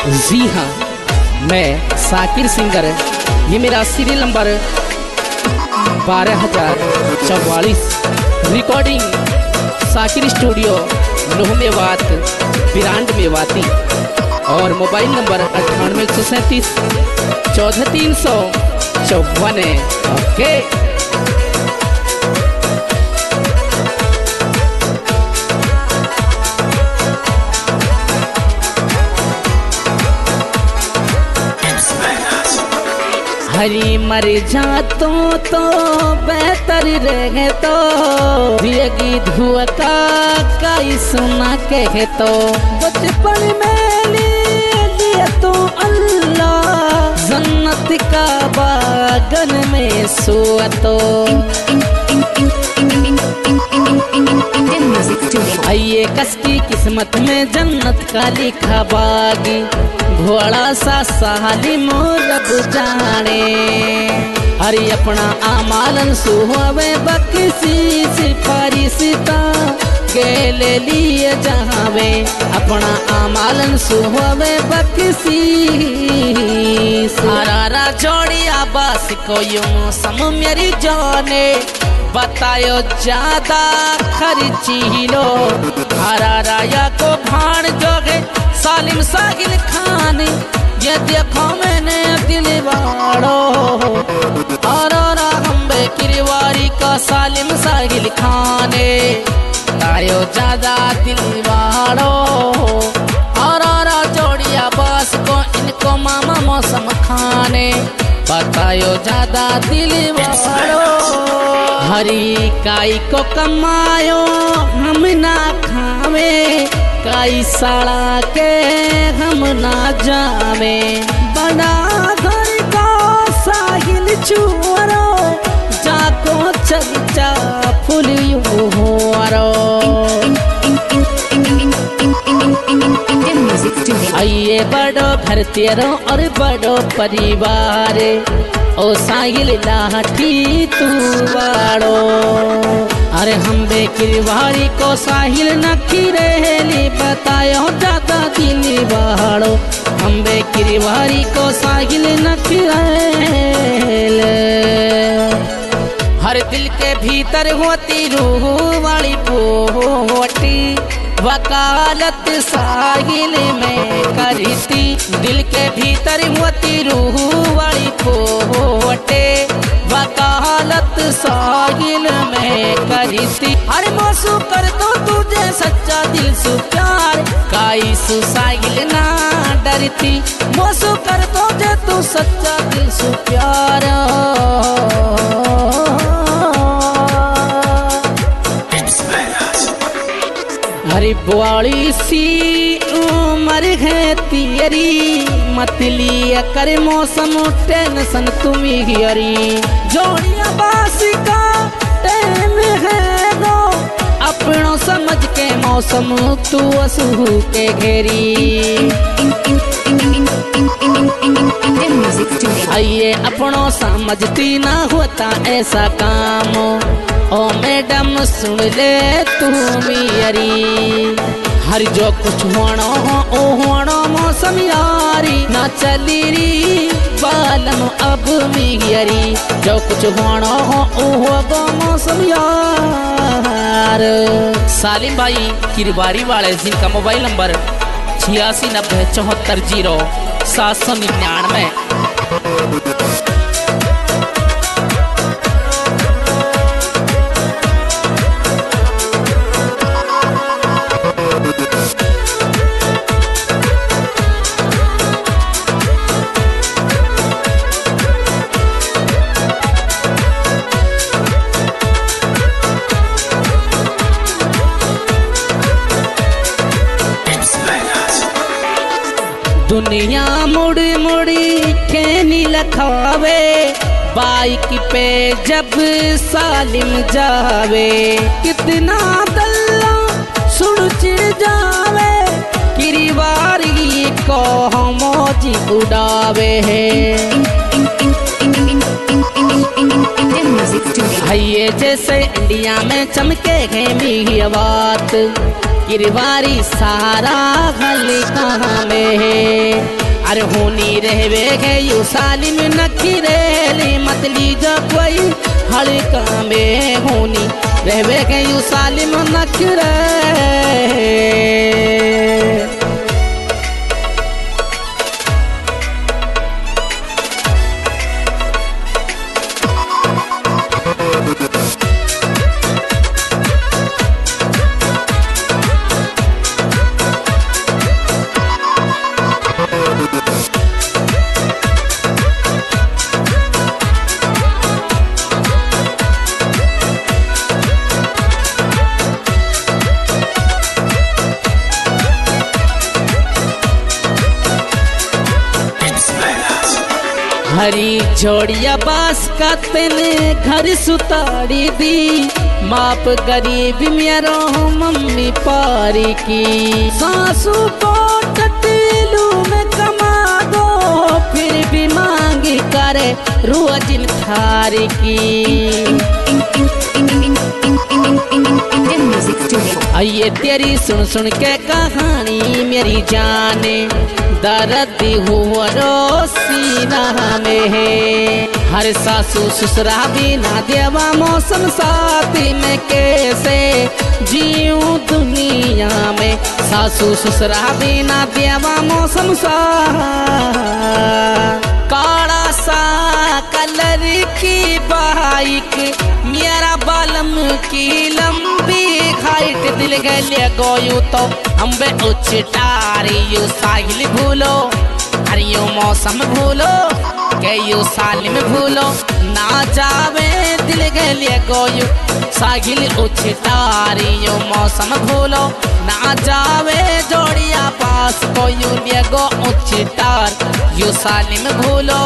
जी हाँ, मैं साकिर सिंगर, ये मेरा serial number 12,044, recording Sakir studio लोह मेवात बिरांड मेवाती और मोबाइल नंबर 9837 14354 है। ओके। हरी मर जातो तो बेहतर रहे तो जिएगी धुआ का सुना कहे तो बचपन में लिए तो अल्लाह जन्नत का बागन में सोआ तो आइए कसकी किस्मत में जन्नत का लिखा बागी घोड़ा सा सहाली मोरब जाने हरी अपना आमालन सुहावे बकसी सिफारिशता गेले लिए जहावे अपना आमालन सुहावे बकसी सारा जोड़िया बस को यूं सम मेरी जाने बतायो ज्यादा खर्ची लो हरा राया को भाण जोगे सालिम साहिल खान ये देखो मैंने दिल वाड़ो और हम्बे किरवारी का सालिम साहिल खान तायो ज्यादा दिल वाड़ो और जोड़िया बास को इनको मामा मौसम खाने बतायो ज्यादा दिल वाड़ो हरी काई को कमायो हम ना खावे काई साड़ा के हम ना जावे बना घर का साहिल चुरो जाको चर्चा फुलियो होरो आइए बड़ो घर तेरो और बड़ो परिवार ओ साहिल लाठी तू वाड़ो अरे हम बेकिरवारी को साहिल नखी रहेली बतायो ज्यादा दिल वाड़ो हम बेकिरवारी को साहिल नखी रहेले हर दिल के भीतर होती रूह वाली पोटी वकालत साहिल में करती दिल के भीतर होती रूह वाली पोटे वकालत साहिल में करती अरे मोसू कर दो तुझे सच्चा दिल सु प्यार काई सु साहिल ना डरती मोसू कर दो जे तू सच्चा दिल सु प्यार हरी बुआली सी उमर है तेरी मतली कर मौसम टेंशन तुम्हें हरी जोड़िया बासी का टाइम है गो अपनों समझ के मौसम तू असू के घेरी आइए अपनों समझती ना होता ऐसा काम ओ मैडम सुन ले तू मियरी हर जो कुछ होना हो ओ होना मौसम यारी ना चली री बालम अब मियरी जो कुछ होना हो ओ होगा मौसम यार सालिम भाई किरबारी वाले जिनका मोबाइल नंबर 8690740799। दुनिया मुड़ी मुड़ी खेनी लखावे बाइक पे जब सालिम जावे कितना दल्ला सुन चिड़ जावे किरवारी को मौजी उड़ावे है जैसे इंडिया में चमके है मी बात किरवारी सारा गली कहाँ में है। अरे होनी रहवे गए यू सालिम नखरेली मत लीजा कोई हड़का में होनी रहवे गए यू सालिम नखरे। हरी जोड़िया बास का तेने घर सुताड़ी दी माप गरीब मेरो मम्मी पारी की सासू को टटीलू में कमा दो फिर भी मांगी करे रोजिन थारी की। आइए तेरी सुन सुन के कहानी मेरी जाने दर्द हुआ रो सीना में है। हर सासू ससुरा बिना देवा मौसम साथी में कैसे जीऊं दुनिया में। सासू ससुरा बिना देवा मौसम सा काला सा कलर की बाइक मेरा बालम की लंबी हाइट दिल गले गोयू तो हम बे उछटारी यू साहिल भूलो अरे यू मौसम भूलो के यू सालिम भूलो ना जावे दिल गले गोयू साहिल उछटारी यू मौसम भूलो ना जावे जोड़िया पास को यू लेगो उछटार यू सालिम भूलो।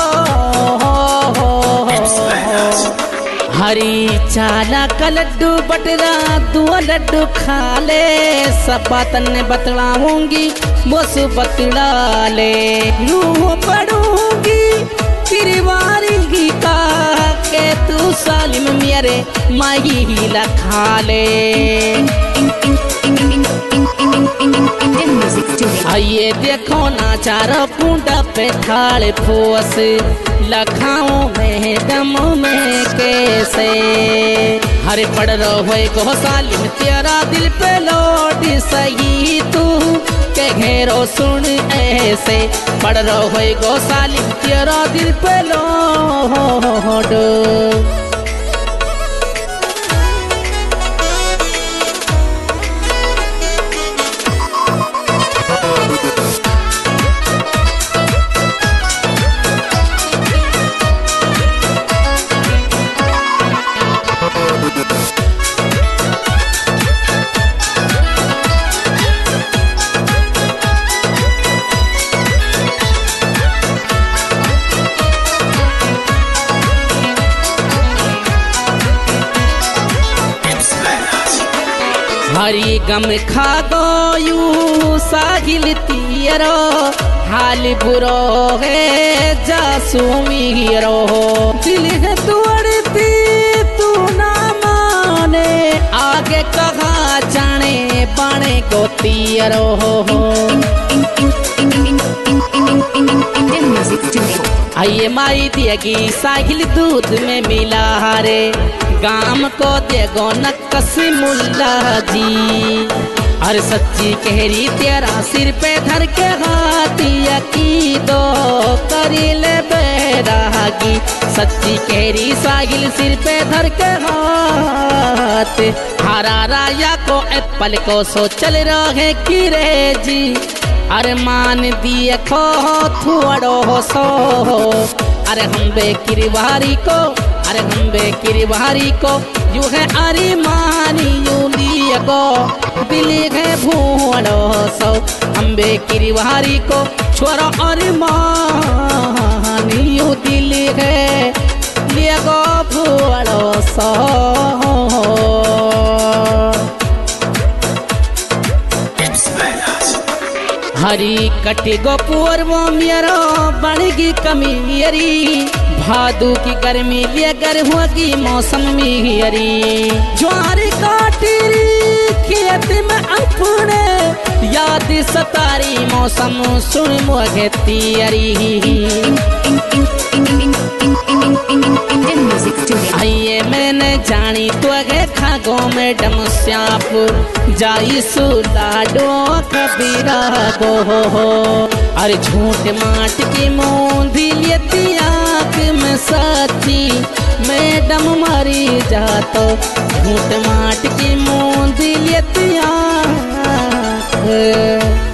हरी चाला का लड्डू बटरा दुआ लड्डू खा ले सब बातन ने बतलाऊंगी बस बतला ले यूं पढ़ूंगी तिरवारी का के तू सालिम मेरे माही लखा ले। आइए देखो ना चारों पूंडा पे थाल फोस लखाओं में दम में कैसे। हरे पड़ रहो गो सालिम तेरा दिल पे लौट सही तू के घेरो सुन ऐसे पड़ रहो गो सालिम तेरा दिल पे लौट। हरी गम खा गो यू साहिल तियरो हाल बुरो है जासूमी हीरो दिल है तुअड़ती तू ना माने आगे कहा जाने बाणे को तियरो आइए माई दिएगी साहिल दूध में मिला रे गाम को देगो नक्कस मुल्ला जी। और सच्ची कहरी तेरा सिर पे धर के हाथिया की दो करी ले बैरागी सच्ची कहरी साहिल सिर पे धर के हाथ हरा राया को एप्पल को सो चल रहे की रे जी। अरे मान दिए खो थुअड़ो सो अरे हम बेकिरवारी को अरे हम बेकिरवारी को यू है अरे मानी यू लिए को दिल है भूड़ो सो हम बेकिरवारी को छोरो अरे मानी यू दिल है लिए को भूड़ो सो। हरी कटी गो पूर्व मेरो बड़गी कमीरी भादू की गर्मी ले गर होगी मौसम में हरी ज्वार काटी खेत में अपने याद सतारी मौसम सुन मोगे तियरी आइए मैंने जानी तो गे खागो मैडम श्यापुर जाई सुलाडो कबीरा गो अरे झूठ माट की मोंधी लेती आँख में सच्ची मैडम मरी जातो झूठ माट की मोंधी लेती आँख